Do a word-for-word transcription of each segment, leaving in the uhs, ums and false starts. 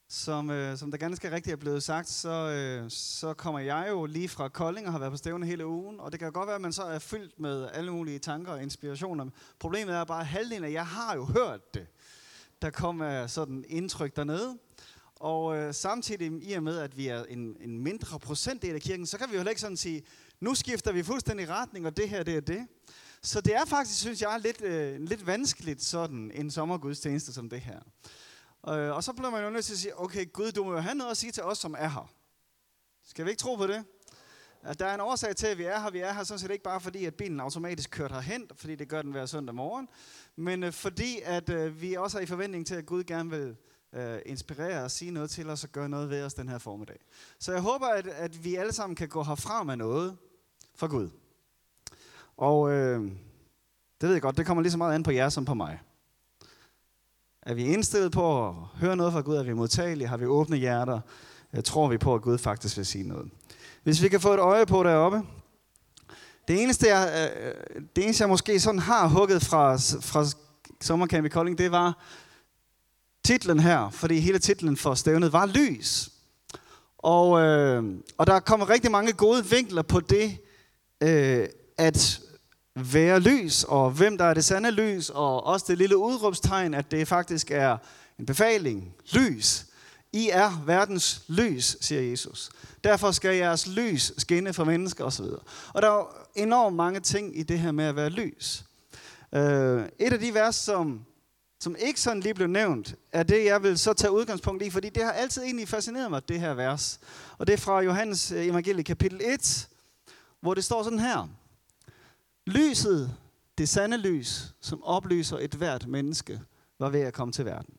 Som, øh, som der ganske rigtigt er blevet sagt, så, øh, så kommer jeg jo lige fra Kolding og har været på stævne hele ugen. Og det kan godt være, at man så er fyldt med alle mulige tanker og inspirationer. Problemet er bare, at halvdelen af jer har jo hørt det. Der kommer sådan indtryk dernede. Og øh, samtidig i og med, at vi er en, en mindre procentdel af kirken, så kan vi jo heller ikke sådan sige, nu skifter vi fuldstændig retning, og det her, det er det. Så det er faktisk, synes jeg, lidt, øh, lidt vanskeligt sådan en sommergudstjeneste som det her. Øh, og så bliver man jo nødt til at sige, okay Gud, du må jo have noget at sige til os, som er her. Skal vi ikke tro på det? At der er en årsag til, at vi er her. Vi er her sådan set ikke bare fordi, at bilen automatisk kører herhen, fordi det gør den hver søndag morgen, men øh, fordi, at øh, vi også er i forventning til, at Gud gerne vil øh, inspirere og sige noget til os og gøre noget ved os den her formiddag. Så jeg håber, at, at vi alle sammen kan gå herfra med noget fra Gud. Og øh, det ved jeg godt, det kommer lige så meget an på jer som på mig. Er vi indstillet på at høre noget fra Gud? Er vi modtagelige? Har vi åbne hjerter? Tror vi på, at Gud faktisk vil sige noget? Hvis vi kan få et øje på deroppe. Det eneste, jeg, det eneste, jeg måske sådan har hugget fra, fra Sommercamp i Kolding, det var titlen her. Fordi hele titlen for stævnet var lys. Og, øh, og der kommer rigtig mange gode vinkler på det, øh, at være lys, og hvem der er det sande lys, og også det lille udråbstegn, at det faktisk er en befaling. Lys. I er verdens lys, siger Jesus. Derfor skal jeres lys skinne for mennesker osv. Og der er enormt mange ting i det her med at være lys. Uh, et af de vers, som, som ikke sådan lige blev nævnt, er det, jeg vil så tage udgangspunkt i, fordi det har altid egentlig fascineret mig, det her vers. Og det er fra Johannes Evangeliet kapitel et, hvor det står sådan her. Lyset, det sande lys, som oplyser et hvert menneske, var ved at komme til verden.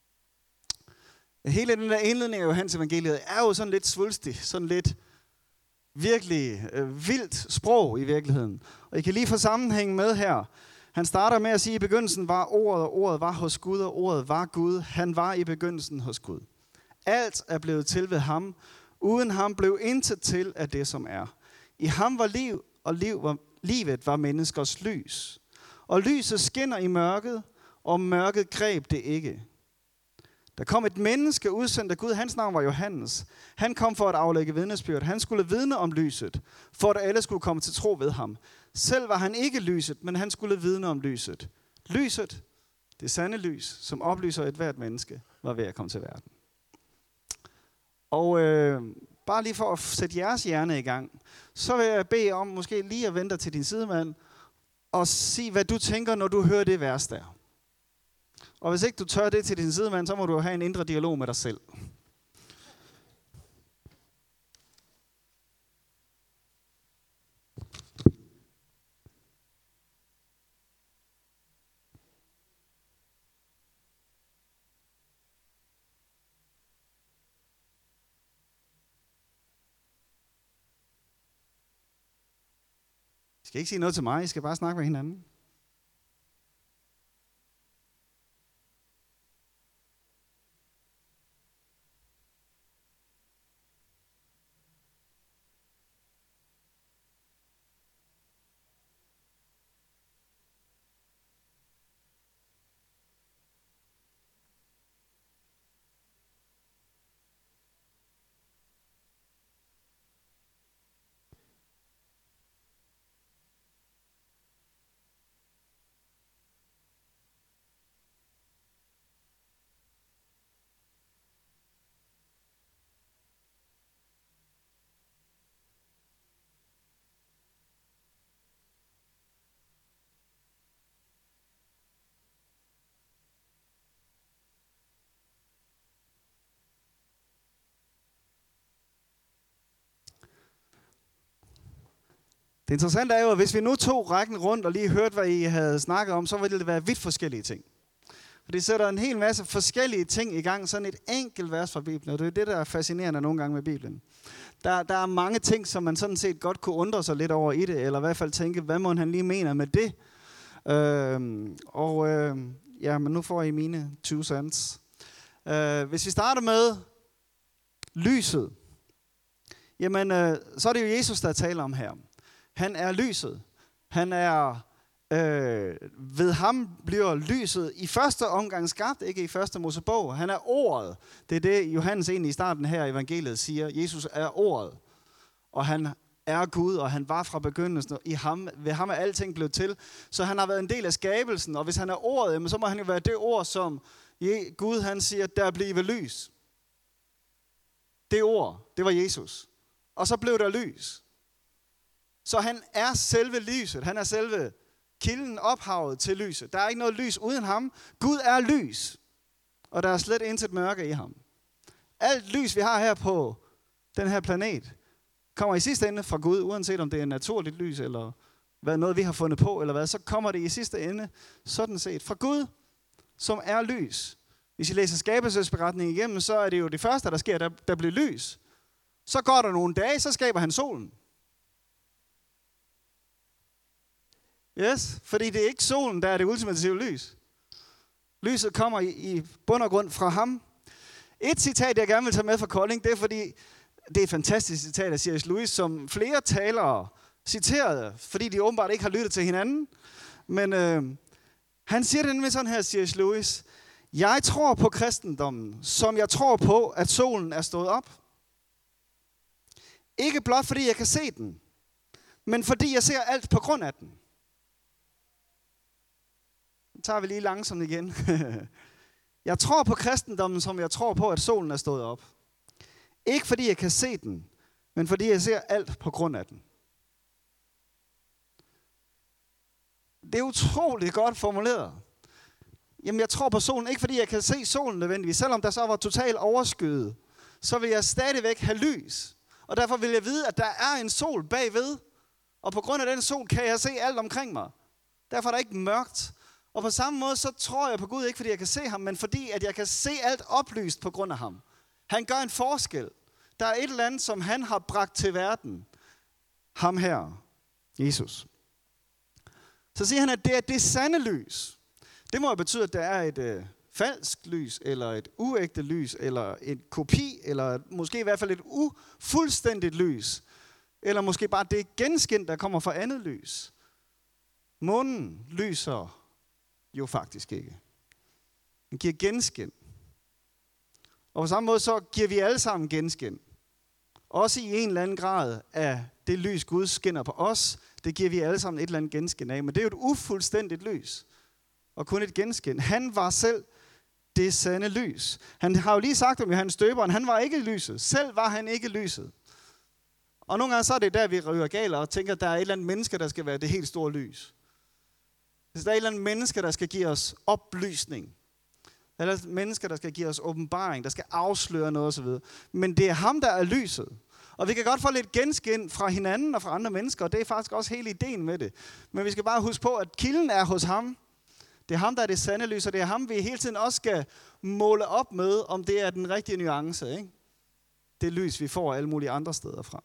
Hele den der indledning af Johannes Evangeliet er jo sådan lidt svulstig, sådan lidt virkelig øh, vildt sprog i virkeligheden. Og I kan lige få sammenhængen med her. Han starter med at sige, at i begyndelsen var ordet, og ordet var hos Gud, og ordet var Gud. Han var i begyndelsen hos Gud. Alt er blevet til ved ham. Uden ham blev intet til af det, som er. I ham var liv, og liv var livet var menneskers lys. Og lyset skinner i mørket, og mørket greb det ikke. Der kom et menneske udsendt af Gud, hans navn var Johannes. Han kom for at aflægge vidnesbyrd. Han skulle vidne om lyset, for at alle skulle komme til tro ved ham. Selv var han ikke lyset, men han skulle vidne om lyset. Lyset, det sande lys, som oplyser et hvert menneske, var ved at komme til verden. Og øh, bare lige for at sætte jeres hjerne i gang, så vil jeg bede om måske lige at vente til din sidemand og sige, hvad du tænker, når du hører det vers der. Og hvis ikke du tør det til din sidemand, så må du have en indre dialog med dig selv. I skal ikke sige noget til mig, I skal bare snakke med hinanden. Det interessante er jo, at hvis vi nu tog rækken rundt og lige hørte, hvad I havde snakket om, så ville det være vidt forskellige ting. For det sætter en hel masse forskellige ting i gang, sådan et enkelt vers fra Bibelen, og det er det, der er fascinerende nogle gange med Bibelen. Der, der er mange ting, som man sådan set godt kunne undre sig lidt over i det, eller i hvert fald tænke, hvad må han lige mener med det? Øh, og øh, ja, men nu får I mine two cents. Øh, hvis vi starter med lyset, jamen øh, så er det jo Jesus, der taler om her. Han er lyset. Han er Øh, ved ham bliver lyset i første omgang skabt, ikke i første Mosebog. Han er ordet. Det er det, Johannes egentlig i starten her i evangeliet siger. Jesus er ordet, og han er Gud, og han var fra begyndelsen. I ham, ved ham er alting blevet til. Så han har været en del af skabelsen, og hvis han er ordet, så må han jo være det ord, som Gud han siger, der bliver lys. Det ord, det var Jesus. Og så blev der lys. Så han er selve lyset. Han er selve kilden, ophavet til lyset. Der er ikke noget lys uden ham. Gud er lys, og der er slet intet mørke i ham. Alt lys, vi har her på den her planet, kommer i sidste ende fra Gud, uanset om det er naturligt lys, eller hvad noget, vi har fundet på, eller hvad, så kommer det i sidste ende sådan set fra Gud, som er lys. Hvis I læser skabelsesberetningen igennem, så er det jo det første, der sker, der, der bliver lys. Så går der nogle dage, så skaber han solen. Yes, fordi det er ikke solen, der er det ultimative lys. Lyset kommer i, i bund og grund fra ham. Et citat, jeg gerne vil tage med fra Kolding, det er fordi, det er et fantastisk citat af C S Lewis, som flere talere citerede, fordi de åbenbart ikke har lyttet til hinanden. Men øh, han siger det nemlig sådan her, C S Lewis: jeg tror på kristendommen, som jeg tror på, at solen er stået op. Ikke blot fordi jeg kan se den, men fordi jeg ser alt på grund af den. Så tager vi lige langsomt igen. Jeg tror på kristendommen, som jeg tror på, at solen er stået op. Ikke fordi jeg kan se den, men fordi jeg ser alt på grund af den. Det er utroligt godt formuleret. Jamen, jeg tror på solen, ikke fordi jeg kan se solen nødvendigvis. Selvom der så var totalt overskyet, så vil jeg stadigvæk have lys. Og derfor vil jeg vide, at der er en sol bagved. Og på grund af den sol kan jeg se alt omkring mig. Derfor er der ikke mørkt. Og på samme måde, så tror jeg på Gud, ikke fordi jeg kan se ham, men fordi at jeg kan se alt oplyst på grund af ham. Han gør en forskel. Der er et eller andet, som han har bragt til verden. Ham her, Jesus. Så siger han, at det er det sande lys. Det må jo betyde, at der er et øh, falsk lys, eller et uægte lys, eller et kopi, eller måske i hvert fald et ufuldstændigt lys. Eller måske bare det genskin, der kommer fra andet lys. Månen lyser jo faktisk ikke. Den giver genskin. Og på samme måde så giver vi alle sammen genskin. Også i en eller anden grad af det lys, Gud skinner på os, det giver vi alle sammen et eller andet genskin af. Men det er jo et ufuldstændigt lys. Og kun et genskin. Han var selv det sande lys. Han har jo lige sagt om Johannes Døberen, han var ikke lyset. Selv var han ikke lyset. Og nogle gange så er det der, vi ryger galt og tænker, at der er et eller andet menneske, der skal være det helt store lys. Hvis der er et eller andet menneske, der skal give os oplysning. Der er et menneske, der skal give os åbenbaring, der skal afsløre noget osv. Men det er ham, der er lyset. Og vi kan godt få lidt genskin fra hinanden og fra andre mennesker, og det er faktisk også hele ideen med det. Men vi skal bare huske på, at kilden er hos ham. Det er ham, der er det sande lys, og det er ham, vi hele tiden også skal måle op med, om det er den rigtige nuance, ikke? Det lys, vi får alle mulige andre steder fra.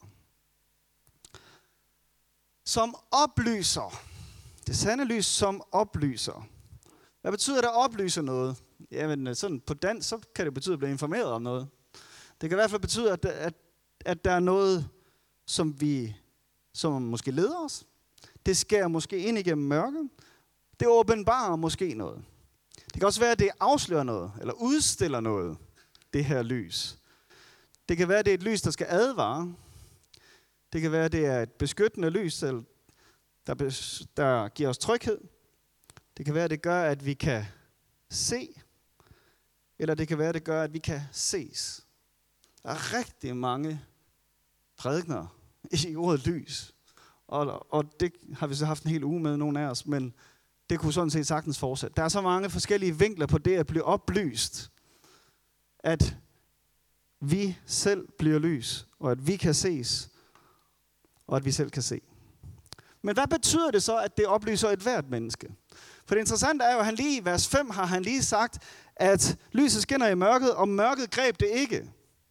Som oplyser. Det sande lys, som oplyser. Hvad betyder det at oplyse noget? Jamen, sådan på dansk, så kan det betyde at blive informeret om noget. Det kan i hvert fald betyde, at, at, at der er noget, som vi, som måske leder os. Det skærer måske ind igennem mørket. Det åbenbarer måske noget. Det kan også være, at det afslører noget, eller udstiller noget, det her lys. Det kan være, at det er et lys, der skal advare. Det kan være, at det er et beskyttende lys, der, der giver os tryghed. Det kan være, at det gør, at vi kan se. Eller det kan være, at det gør, at vi kan ses. Der er rigtig mange prædikener i ordet lys. Og, og det har vi så haft en hel uge med, nogle af os, men det kunne sådan set sagtens fortsætte. Der er så mange forskellige vinkler på det at blive oplyst, at vi selv bliver lys, og at vi kan ses, og at vi selv kan se. Men hvad betyder det så, at det oplyser et hvert menneske? For det interessante er jo, at han lige i vers fem har han lige sagt, at lyset skinner i mørket, og mørket greb det ikke.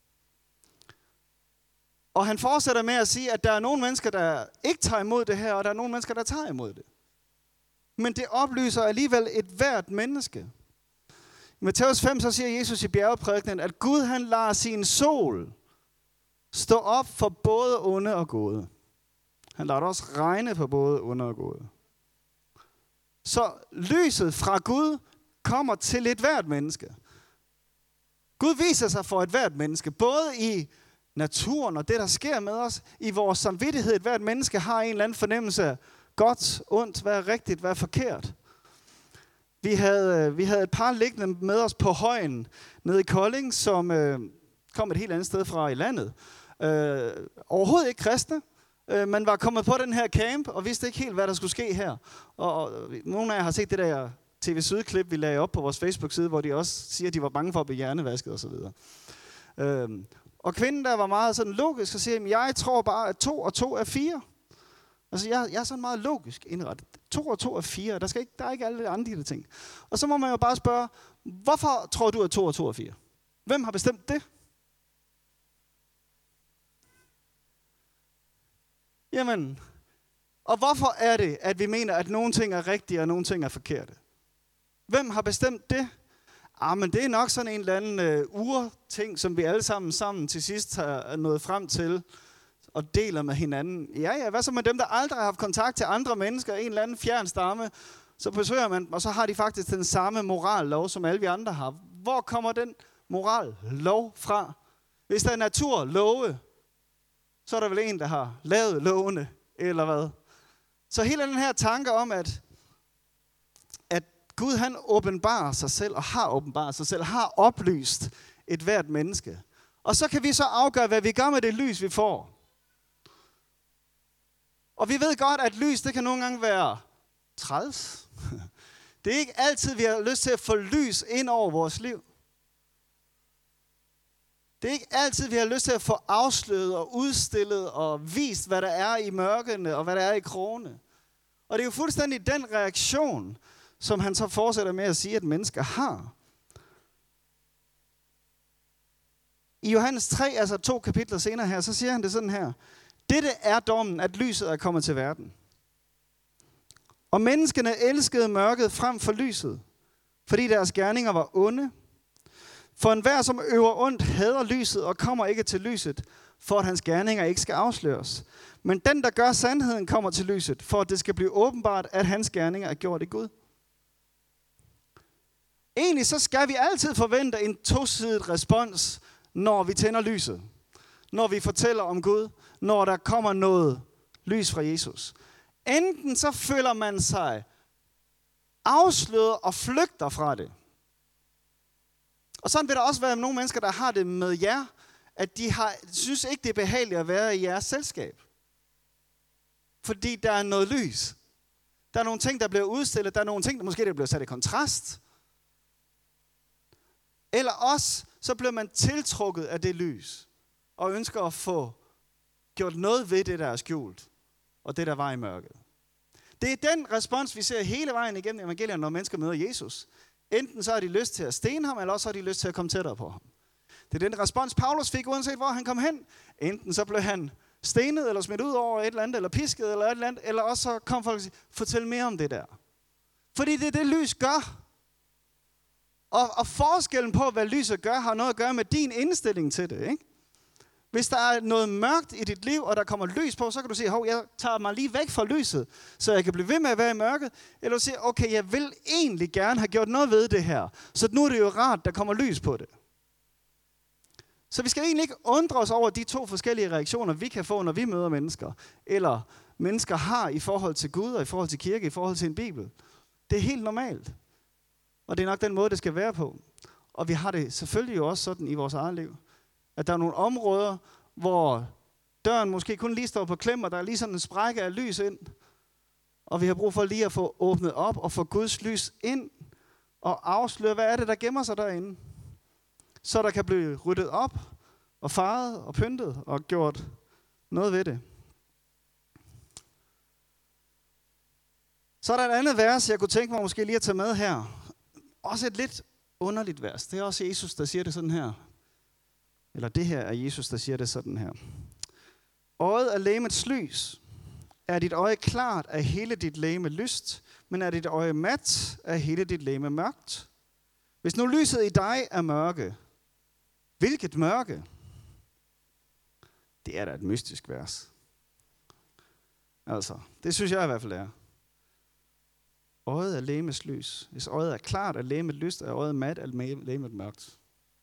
Og han fortsætter med at sige, at der er nogle mennesker, der ikke tager imod det her, og der er nogle mennesker, der tager imod det. Men det oplyser alligevel et hvert menneske. I Matthæus fem så siger Jesus i bjergeprædikenen, at Gud han lader sin sol stå op for både onde og gode. Han lader det også regne på både onde og gode. Så lyset fra Gud kommer til et hvert menneske. Gud viser sig for et hvert menneske, både i naturen og det, der sker med os, i vores samvittighed. Et hvert menneske har en eller anden fornemmelse af godt, ondt, hvad er rigtigt, hvad er forkert. Vi havde, vi havde et par liggende med os på højen nede i Kolding, som øh, kom et helt andet sted fra i landet. Øh, overhovedet ikke kristne, øh, men var kommet på den her camp og vidste ikke helt, hvad der skulle ske her. Og, og nogle af jer har set det der T V Syd-klip, vi lagde op på vores Facebook-side, hvor de også siger, at de var bange for at blive hjernevasket osv. Øh, og kvinden der var meget sådan logisk og siger, jeg tror bare, at to og to er fire. Altså, jeg, jeg er sådan meget logisk indrettet. To og to er fire. Der, skal ikke, der er ikke alle andre de ting. Og så må man jo bare spørge, hvorfor tror du, at to og to er fire? Hvem har bestemt det? Jamen, og hvorfor er det, at vi mener, at nogle ting er rigtige, og nogle ting er forkerte? Hvem har bestemt det? Ah, men det er nok sådan en eller anden øh, urting, som vi alle sammen sammen til sidst har nået frem til, og deler med hinanden. Ja, ja, hvad så med dem, der aldrig har haft kontakt til andre mennesker, en eller anden fjern stamme, så besøger man, og så har de faktisk den samme morallov, som alle vi andre har. Hvor kommer den morallov fra? Hvis der er naturlove, så er der vel en, der har lavet lovene, eller hvad? Så hele den her tanke om, at, at Gud han åbenbarer sig selv, og har åbenbaret sig selv, har oplyst et hvert menneske. Og så kan vi så afgøre, hvad vi gør med det lys, vi får. Og vi ved godt, at lys, det kan nogle gange være træls. Det er ikke altid, vi har lyst til at få lys ind over vores liv. Det er ikke altid, vi har lyst til at få afsløret og udstillet og vist, hvad der er i mørkene og hvad der er i krogene. Og det er jo fuldstændig den reaktion, som han så fortsætter med at sige, at mennesker har. I Johannes tre, altså to kapitler senere her, så siger han det sådan her. Dette er dommen, at lyset er kommet til verden. Og menneskene elskede mørket frem for lyset, fordi deres gerninger var onde. For enhver, som øver ondt, hader lyset og kommer ikke til lyset, for at hans gerninger ikke skal afsløres. Men den, der gør sandheden, kommer til lyset, for at det skal blive åbenbart, at hans gerninger er gjort i Gud. Egentlig så skal vi altid forvente en tosidet respons, når vi tænder lyset. Når vi fortæller om Gud, når der kommer noget lys fra Jesus. Enten så føler man sig afsløret og flygter fra det. Og sådan vil der også være nogle mennesker, der har det med jer, at de har, synes ikke, det er behageligt at være i jeres selskab. Fordi der er noget lys. Der er nogle ting, der bliver udstillet. Der er nogle ting, der måske der bliver sat i kontrast. Eller også, så bliver man tiltrukket af det lys. Og ønsker at få gjort noget ved det, der er skjult. Og det, der var i mørket. Det er den respons, vi ser hele vejen igennem evangeliet, når mennesker møder Jesus. Enten så har de lyst til at stene ham, eller også har de lyst til at komme tættere på ham. Det er den respons, Paulus fik, uanset hvor han kom hen. Enten så blev han stenet, eller smidt ud over et eller andet, eller pisket, eller et eller andet, eller også så kom folk og sige, fortæl mere om det der. Fordi det er det, lys gør. Og, og forskellen på, hvad lyset gør, har noget at gøre med din indstilling til det, ikke? Hvis der er noget mørkt i dit liv, og der kommer lys på, så kan du sige, hov, jeg tager mig lige væk fra lyset, så jeg kan blive ved med at være i mørket. Eller du siger, okay, jeg vil egentlig gerne have gjort noget ved det her. Så nu er det jo rart, der kommer lys på det. Så vi skal egentlig ikke undre os over de to forskellige reaktioner, vi kan få, når vi møder mennesker. Eller mennesker har i forhold til Gud, og i forhold til kirke, i forhold til en bibel. Det er helt normalt. Og det er nok den måde, det skal være på. Og vi har det selvfølgelig jo også sådan i vores eget liv. At der er nogle områder, hvor døren måske kun lige står på klem, og der er lige sådan en sprække af lys ind. Og vi har brug for lige at få åbnet op og få Guds lys ind og afsløre, hvad er det, der gemmer sig derinde. Så der kan blive ryddet op og faret og pyntet og gjort noget ved det. Så er der et andet vers, jeg kunne tænke mig måske lige at tage med her. Også et lidt underligt vers. Det er også Jesus, der siger det sådan her. Eller det her er Jesus, der siger det sådan her. Øjet er legemets lys. Er dit øje klart, er hele dit legeme lyst, men er dit øje mat, er hele dit legeme mørkt. Hvis nu lyset i dig er mørke, hvilket mørke? Det er da et mystisk vers. Altså, det synes jeg i hvert fald er. Øjet er legemets lys. Hvis øjet er klart, er legemet lyst, er øjet mat, er legemet mørkt.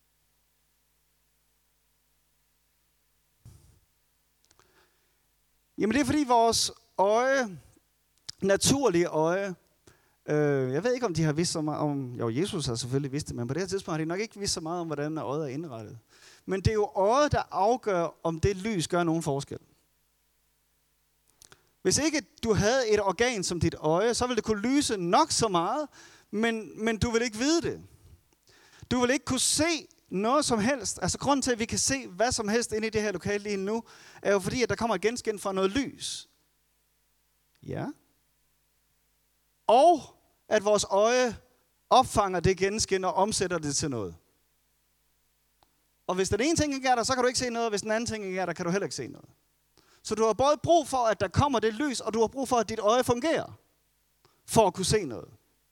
Jamen det er fordi vores øje, naturlige øje, øh, jeg ved ikke om de har vidst så meget om, jo Jesus har selvfølgelig vidst det, men på det her tidspunkt har de nok ikke vidst så meget om, hvordan øjet er indrettet. Men det er jo øjet, der afgør, om det lys gør nogen forskel. Hvis ikke du havde et organ som dit øje, så ville det kunne lyse nok så meget, men, men du vil ikke vide det. Du vil ikke kunne se noget som helst. Altså grunden til, at vi kan se hvad som helst inde i det her lokale lige nu, er jo fordi, at der kommer et genskin fra noget lys. Ja. Og at vores øje opfanger det genskin og omsætter det til noget. Og hvis den ene ting ikke er der, så kan du ikke se noget, og hvis den anden ting ikke er der, kan du heller ikke se noget. Så du har både brug for, at der kommer det lys, og du har brug for, at dit øje fungerer, for at kunne se noget.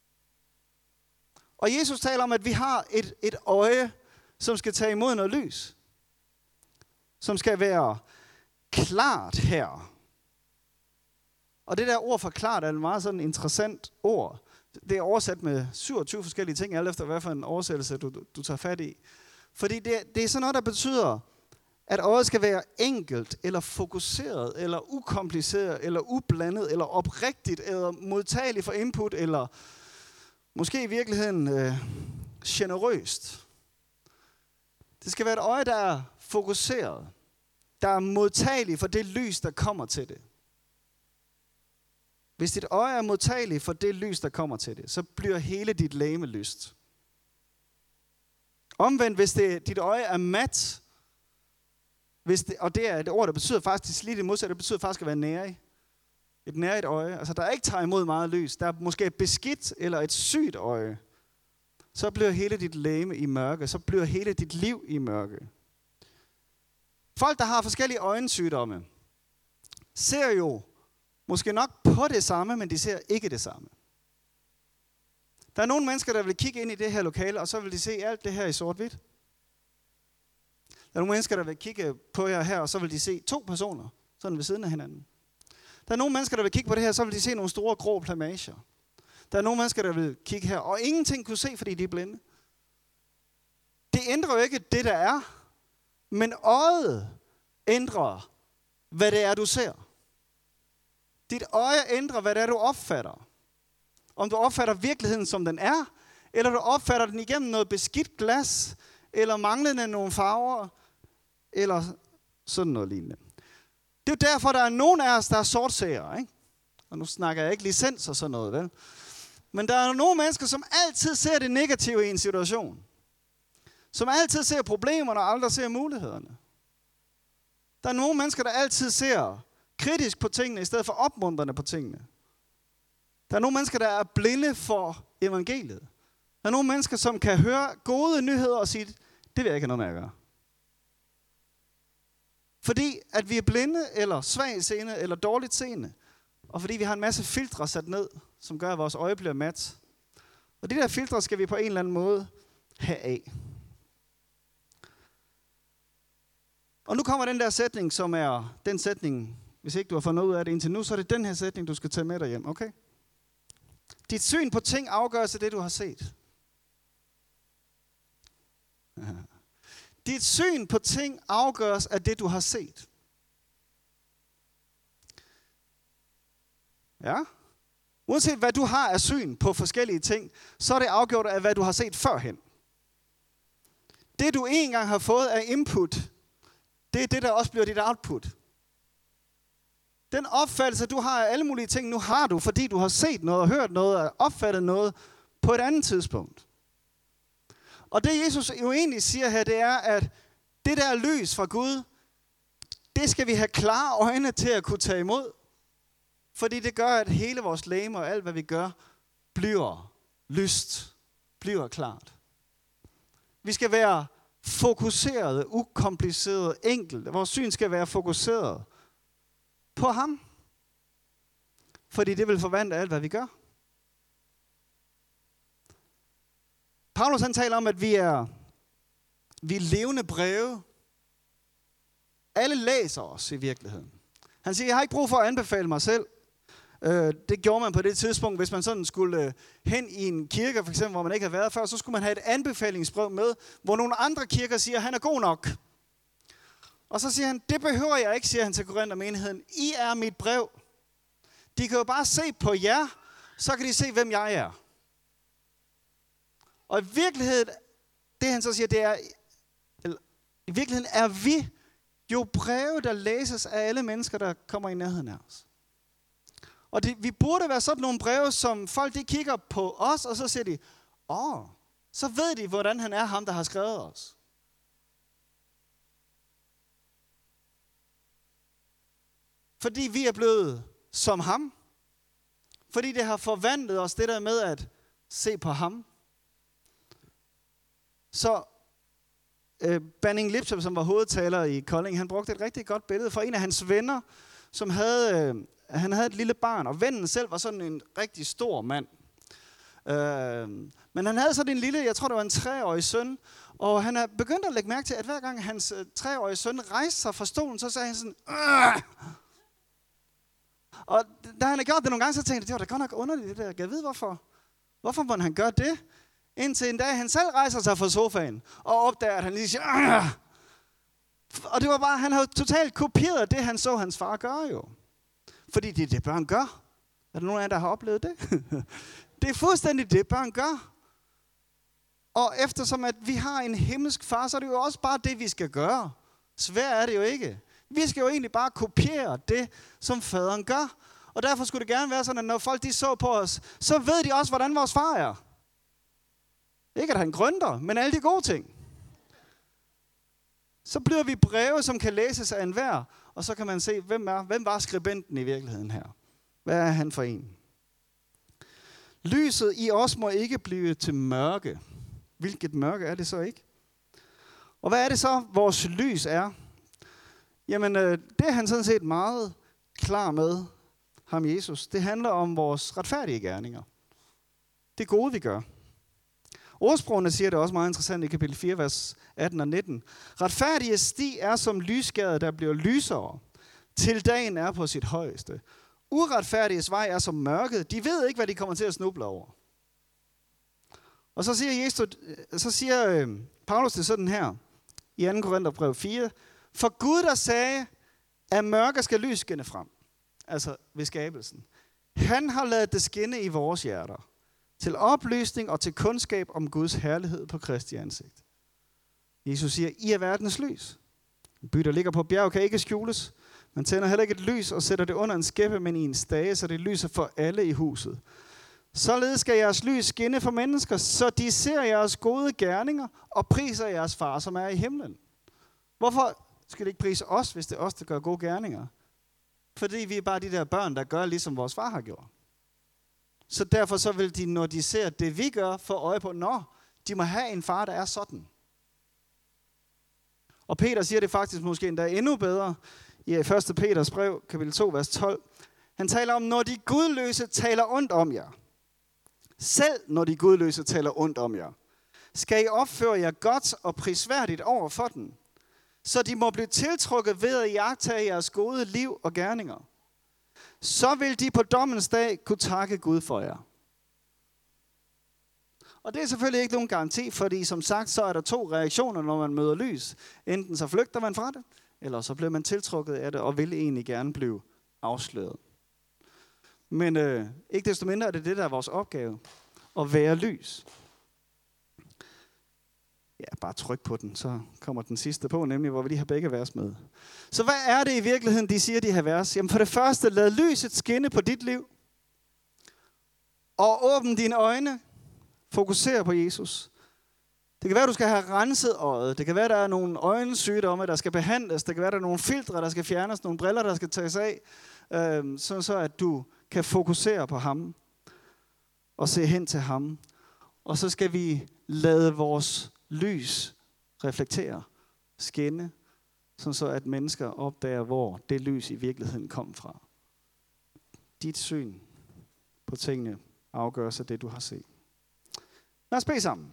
Og Jesus taler om, at vi har et, et øje, som skal tage imod noget lys. Som skal være klart her. Og det der ord for klart er et meget sådan interessant ord. Det er oversat med syvogtyve forskellige ting, alt efter hvad for en oversættelse du, du tager fat i. Fordi det, det er sådan noget, der betyder, at øjet skal være enkelt, eller fokuseret, eller ukompliceret, eller ublandet, eller oprigtigt, eller modtageligt for input, eller måske i virkeligheden øh, generøst. Det skal være et øje, der er fokuseret, der er modtageligt for det lys, der kommer til det. Hvis dit øje er modtageligt for det lys, der kommer til det, så bliver hele dit legeme lyst. Omvendt, hvis det, dit øje er mat, hvis det, og det er et ord, der betyder faktisk lige det modsatte, det betyder faktisk at være nærig. Et nærigt øje, altså der ikke tager imod meget lys, der er måske et beskidt eller et sygt øje, så bliver hele dit legeme i mørke, så bliver hele dit liv i mørke. Folk, der har forskellige øjensygdomme, ser jo måske nok på det samme, men de ser ikke det samme. Der er nogle mennesker, der vil kigge ind i det her lokale, og så vil de se alt det her i sort-hvidt. Der er nogle mennesker, der vil kigge på jer her, og så vil de se to personer, sådan ved siden af hinanden. Der er nogle mennesker, der vil kigge på det her, så vil de se nogle store grå plamager. Der er nogle mennesker, der vil kigge her, og ingenting kunne se, fordi de er blinde. Det ændrer jo ikke det, der er, men øjet ændrer, hvad det er, du ser. Dit øje ændrer, hvad det er, du opfatter. Om du opfatter virkeligheden, som den er, eller du opfatter den igennem noget beskidt glas, eller manglende nogle farver, eller sådan noget lignende. Det er jo derfor, der er nogen af os, der er sortseere, ikke? Og nu snakker jeg ikke licens og sådan noget, vel? Men der er nogle mennesker, som altid ser det negative i en situation. Som altid ser problemerne og aldrig ser mulighederne. Der er nogle mennesker, der altid ser kritisk på tingene, i stedet for opmuntrende på tingene. Der er nogle mennesker, der er blinde for evangeliet. Der er nogle mennesker, som kan høre gode nyheder og sige, det vil jeg ikke have noget med at gøre. Fordi at vi er blinde, eller svag seende, eller dårligt seende. Og fordi vi har en masse filtre sat ned, som gør, at vores øje bliver mat. Og de der filtre skal vi på en eller anden måde have af. Og nu kommer den der sætning, som er den sætning, hvis ikke du har fundet ud af det indtil nu, så er det den her sætning, du skal tage med dig hjem, okay? Dit syn på ting afgøres af det, du har set. Dit syn på ting afgøres af det, du har set. Ja? Uanset hvad du har af syn på forskellige ting, så er det afgjort af, hvad du har set førhen. Det, du en gang har fået af input, det er det, der også bliver dit output. Den opfattelse, du har af alle mulige ting, nu har du, fordi du har set noget og hørt noget og opfattet noget på et andet tidspunkt. Og det Jesus jo egentlig siger her, det er, at det der lys fra Gud, det skal vi have klare øjne til at kunne tage imod. Fordi det gør, at hele vores legeme og alt, hvad vi gør, bliver lyst, bliver klart. Vi skal være fokuseret, ukompliceret, enkelt. Vores syn skal være fokuseret på ham. Fordi det vil forvandle alt, hvad vi gør. Paulus han taler om, at vi er, vi er levende breve. Alle læser os i virkeligheden. Han siger, jeg har ikke brug for at anbefale mig selv. Øh, det gjorde man på det tidspunkt, hvis man sådan skulle øh, hen i en kirke, for eksempel, hvor man ikke havde været før, så skulle man have et anbefalingsbrev med, hvor nogle andre kirker siger, at han er god nok. Og så siger han, det behøver jeg ikke, siger han til Korinthermenigheden. I er mit brev. De kan jo bare se på jer, så kan de se, hvem jeg er. Og i virkeligheden, det han så siger, det er, eller, i virkeligheden er vi jo breve, der læses af alle mennesker, der kommer i nærheden af os. Og det, vi burde være sådan nogle breve, som folk de kigger på os, og så siger de, åh, så ved de, hvordan han er ham, der har skrevet os. Fordi vi er blevet som ham. Fordi det har forvandlet os, det der med at se på ham. Så øh, Banning Lipsop, som var hovedtaler i Kolding, han brugte et rigtig godt billede for en af hans venner, som havde, øh, han havde et lille barn, og vennen selv var sådan en rigtig stor mand. Øh, men han havde sådan en lille, jeg tror det var en treårig søn, og han er begyndt at lægge mærke til, at hver gang hans øh, treårige søn rejste sig fra stolen, så sagde han sådan, Åh! Og da han havde gjort det nogle gange, så tænkte jeg, det var da godt nok underligt det der. Jeg ved hvorfor. Hvorfor må han gøre det? Indtil en dag, han selv rejser sig fra sofaen, og opdager, at han lige siger, Åh! Og det var bare, han havde totalt kopieret det, han så hans far gøre jo. Fordi det er det, børn gør. Er der nogen af jer, der har oplevet det? Det er fuldstændig det, børn gør. Og eftersom at vi har en himmelsk far, så er det jo også bare det, vi skal gøre. Svært er det jo ikke. Vi skal jo egentlig bare kopiere det, som faderen gør. Og derfor skulle det gerne være sådan, at når folk de så på os, så ved de også, hvordan vores far er. Ikke at han grønter, men alle de gode ting. Så bliver vi breve, som kan læses af enhver, og så kan man se, hvem, er, hvem var skribenten i virkeligheden her. Hvad er han for en? Lyset i os må ikke blive til mørke. Hvilket mørke er det så ikke? Og hvad er det så, vores lys er? Jamen, det er han sådan set meget klar med, ham Jesus. Det handler om vores retfærdige gerninger. Det gode, vi gør. Ordsprogene siger det også meget interessant i kapitel fire, vers atten og nitten. Retfærdige sti er som lysgade, der bliver lysere, til dagen er på sit højeste. Uretfærdiges vej er som mørket. De ved ikke, hvad de kommer til at snuble over. Og så siger, Jesus, så siger Paulus det sådan her, i anden Korintherbrev fire. For Gud, der sagde, at mørke skal lys skinne frem. Altså ved skabelsen. Han har ladet det skinne i vores hjerter. Til oplysning og til kundskab om Guds herlighed på Kristi ansigt. Jesus siger, I er verdens lys. En by, der ligger på bjerg, kan ikke skjules. Man tænder heller ikke et lys og sætter det under en skæppe, men i en stage, så det lyser for alle i huset. Således skal jeres lys skinne for mennesker, så de ser jeres gode gerninger og priser jeres far, som er i himlen. Hvorfor skal det ikke prise os, hvis det er os, der gør gode gerninger? Fordi vi er bare de der børn, der gør ligesom vores far har gjort. Så derfor så vil de, når de ser det, vi gør, få øje på, nå, de må have en far, der er sådan. Og Peter siger det faktisk måske endda endnu bedre i første Peters brev, kapitel to, vers tolv. Han taler om, når de gudløse taler ondt om jer. Selv når de gudløse taler ondt om jer, skal I opføre jer godt og prisværdigt over for dem, så de må blive tiltrukket ved at iagttage jeres gode liv og gerninger. Så vil de på dommens dag kunne takke Gud for jer. Og det er selvfølgelig ikke nogen garanti, fordi som sagt, så er der to reaktioner, når man møder lys. Enten så flygter man fra det, eller så bliver man tiltrukket af det, og vil egentlig gerne blive afsløret. Men øh, ikke desto mindre er det det, der er vores opgave, at være lys. Ja, bare tryk på den, så kommer den sidste på, nemlig hvor vi lige har begge vers med. Så hvad er det i virkeligheden, de siger, de har vers? Jamen for det første, lad lyset skinne på dit liv. Og åbn dine øjne. Fokuser på Jesus. Det kan være, du skal have renset øjet. Det kan være, der er nogle øjensygdomme, der skal behandles. Det kan være, der er nogle filtre, der skal fjernes. Nogle briller, der skal tages af. Øh, sådan så, at du kan fokusere på ham. Og se hen til ham. Og så skal vi lade vores lys reflektere, skinne, sådan så at mennesker opdager, hvor det lys i virkeligheden kom fra. Dit syn på tingene afgør sig det, du har set. Lad os bede sammen.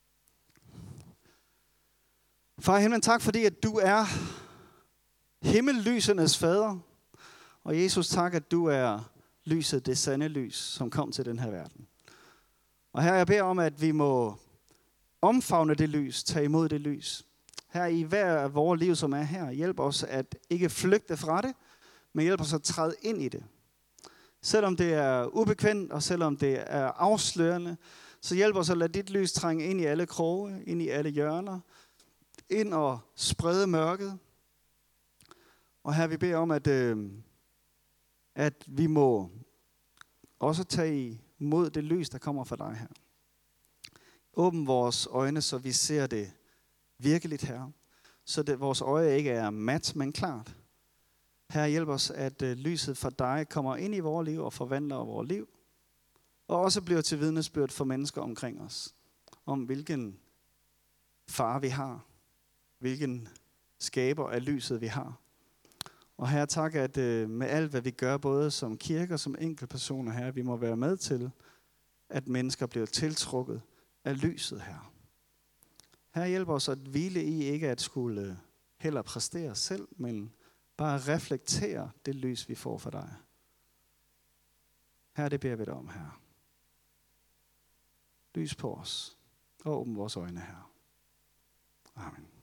Far i himlen, tak fordi, at du er himmellysernes fader. Og Jesus, tak, at du er lyset, det sande lys, som kom til den her verden. Og her jeg beder om, at vi må omfavne det lys, tage imod det lys. Her i hver af vores liv, som er her, hjælp os at ikke flygte fra det, men hjælp os at træde ind i det. Selvom det er ubekvemt, og selvom det er afslørende, så hjælp os at lade dit lys trænge ind i alle kroge, ind i alle hjørner, ind og sprede mørket. Og her vi beder om, at, øh, at vi må også tage imod det lys, der kommer fra dig her. Åbn vores øjne, så vi ser det virkeligt her. Så det, vores øje ikke er mat, men klart. Her hjælp os, at øh, lyset fra dig kommer ind i vores liv og forvandler vores liv. Og også bliver til vidnesbyrd for mennesker omkring os. Om hvilken far vi har. Hvilken skaber af lyset vi har. Og her tak, at øh, med alt hvad vi gør, både som kirke og som enkeltpersoner her, vi må være med til, at mennesker bliver tiltrukket af lyset her. Her hjælper os at hvile i ikke at skulle heller præstere selv, men bare reflektere det lys, vi får fra dig. Her det beder vi dig om her. Lys på os og åbn vores øjne her. Amen.